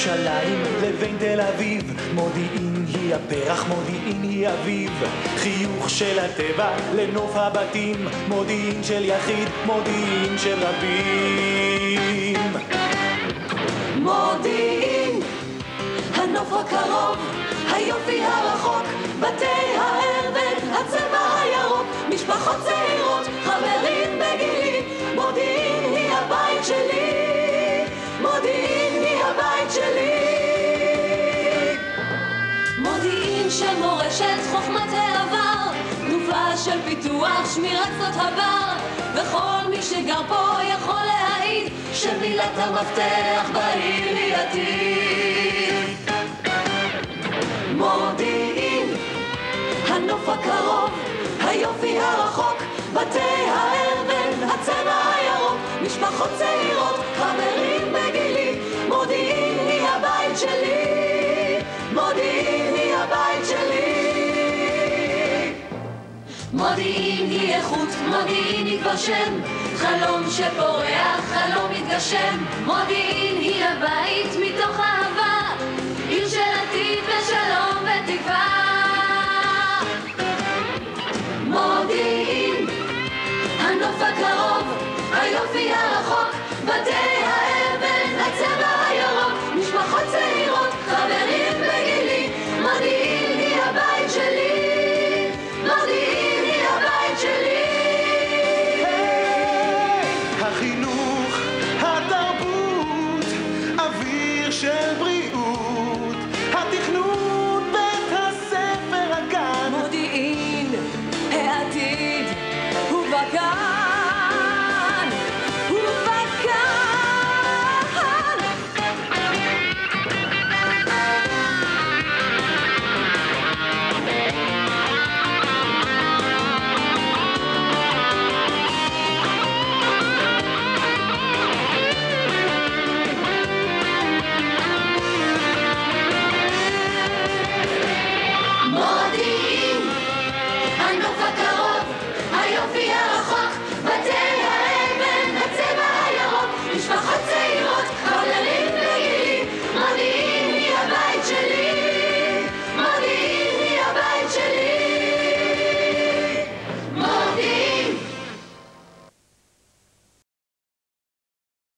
ירושלים לבין תל אביב. מודיעין היא הפרח, מודיעין היא אביב. חיוך של הטבע לנוף הבתים, מודיעין של יחיד, מודיעין של רבים. מודיעין, הנוף הקרוב, היופי הרחוק, בתי האבן, הצבע הירוק, משפחות צעירות, חברים בגילי. מודיעין היא הבית שלי, מודיעין היא הבית שלי. מודיעין של מורשת, חוכמת העבר, תנופה של פיתוח, שמירת שדות הבר. וכל מי שגר פה יכול להעיד שמילת המפתח בעיר היא עתיד. מודיעין, הנוף הקרוב, היופי הרחוק, בתי האבן, הצבע הירוק, משפחות צעירות, חברים בגילי. מודיעין היא הבית שלי, מודיעין היא הבית שלי. מודיעין היא איכות, מודיעין היא כבר שם, חלום שפורח, חלום מתגשם. מודיעין היא הבית מתוך אהבה, עיר של עתיד ושלום ותקווה. מודיעין, הנוף הקרוב, היופי הרחוק, בתי האבן, הצבע הירוק, משפחות צעירות, חברים בגילי. מודיעין היא הבית שלי, מודיעין היא הבית שלי. החינוך, התרבות, אוויר של